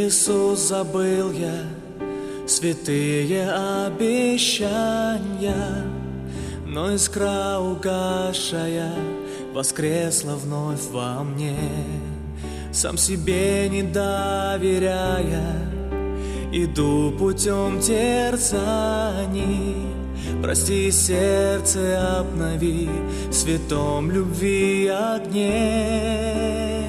Иисус, забыл я святые обещания, но искра угасшая воскресла вновь во мне. Сам себе не доверяя, иду путем терзаний. Прости, сердце обнови в святом любви огне.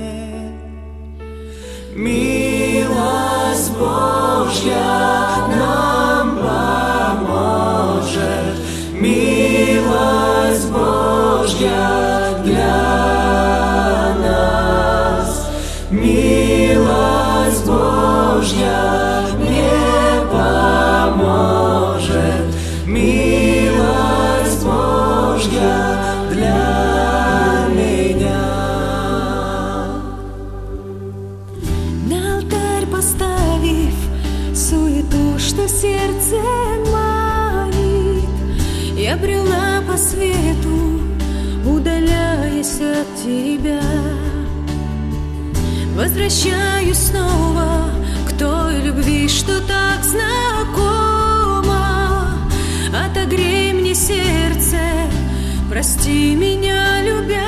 Милость Божья нам поможет, милость Божья для нас, милость Божья мне поможет, милость Божья для меня. На алтарь поставив суету, что сердце манит, я брела по свету, удаляясь от тебя. Возвращаюсь снова к той любви, что так знакома. Отогрей мне сердце, прости меня, любя.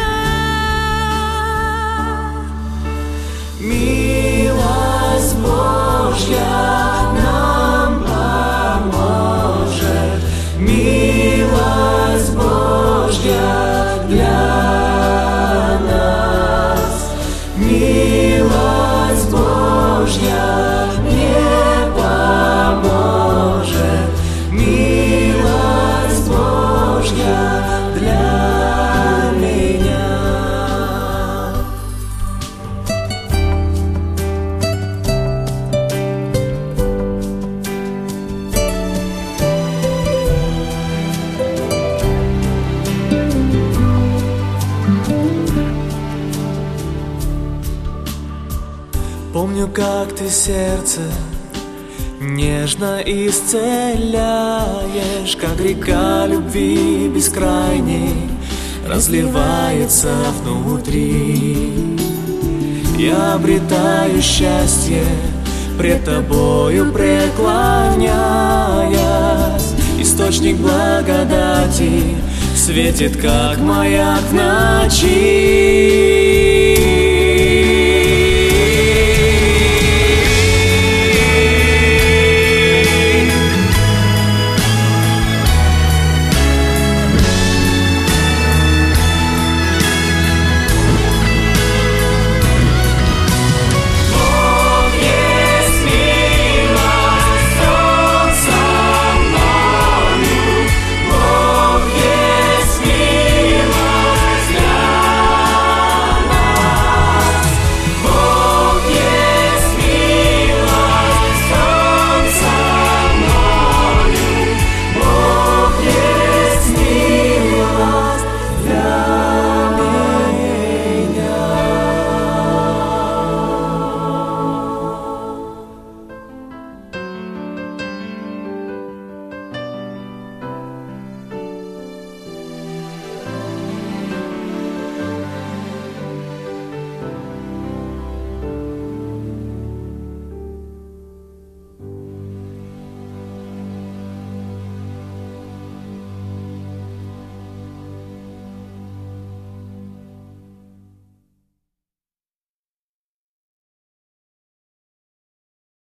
Милость Божья нам поможет, милость Божья для нас, милость Божья мне поможет, милость Божья для меня. Помню, как ты сердце нежно исцеляешь, как река любви бескрайней разливается внутри. Я обретаю счастье, пред тобою преклоняясь. Источник благодати светит, как маяк в ночи.